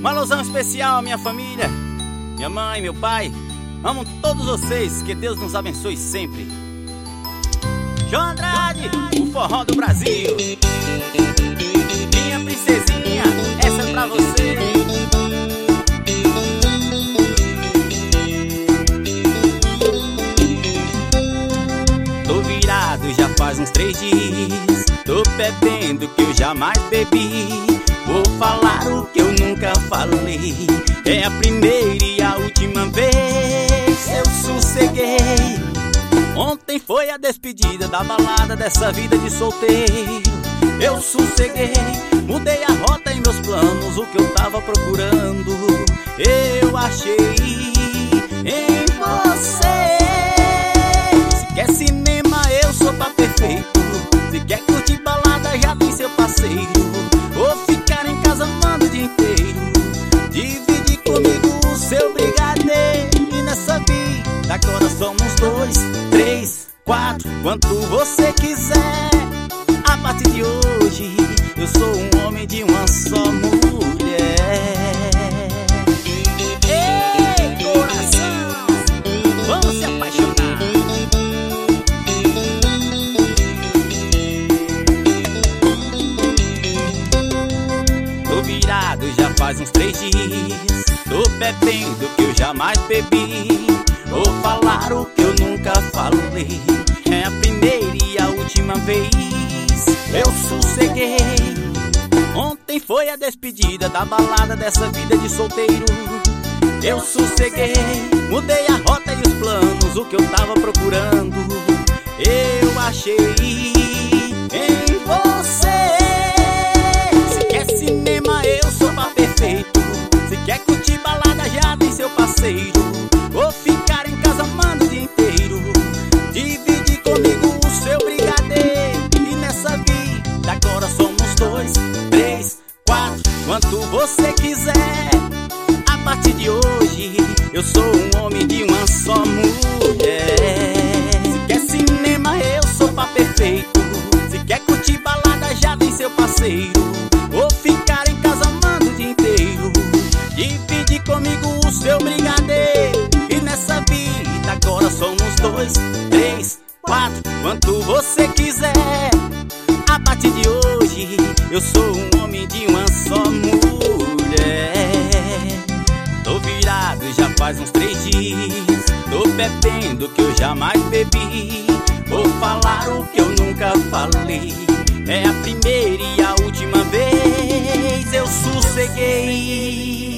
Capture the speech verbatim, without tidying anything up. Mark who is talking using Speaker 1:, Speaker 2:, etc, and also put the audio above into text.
Speaker 1: uma alusão especial à minha família, minha mãe, meu pai. Amo todos vocês, que Deus nos abençoe sempre. João Andrade, o forró do Brasil. Minha princesinha, essa é pra você. Tô virado já faz uns três dias, tô bebendo que eu jamais bebi. Vou falar o que eu nunca falei, é a primeira e a última vez. Eu sosseguei. Ontem foi a despedida da balada dessa vida de solteiro. Eu sosseguei, mudei a rota em meus planos, o que eu tava procurando eu achei em você. Se quer cinema, eu sou pra perfeito. Se quer curtir balada, já tem seu parceiro. Ou ficar em casa amando o dia inteiro, divide comigo o seu brigadeiro. E nessa vida agora somos dois, três, quatro, quanto você quiser. A partir de hoje eu sou um homem de uma só mulher. Ei, coração, vamos se apaixonar. Tô virado já faz uns três dias, tô bebendo que eu jamais bebi. Vou falar o que eu nunca falei, é a primeira e a última vez. Eu sosseguei. Ontem foi a despedida da balada dessa vida de solteiro. Eu sosseguei, mudei a rota e os planos, o que eu tava procurando eu achei em você. Se quer cinema, eu sou pra perfeito. Se quer curtir balada, já tem seu parceiro. Vou ficar em casa amando o dia inteiro, divide comigo o seu brigadeiro. E nessa vida agora somos dois, três, quatro, quanto você quiser. A partir de hoje eu sou um homem de uma só mulher. Se quer cinema, eu sou pra perfeito. Se quer curtir balada, já tem seu parceiro. Vou ficar em casa amando o dia inteiro, divide comigo o seu brigadeiro. E nessa vida agora somos dois, três, quatro, quanto você quiser. A partir de hoje eu sou um homem de uma só mulher. Tô virado já faz uns três dias, tô bebendo que eu jamais bebi. Vou falar o que eu nunca falei, é a primeira e a última vez. Eu sosseguei.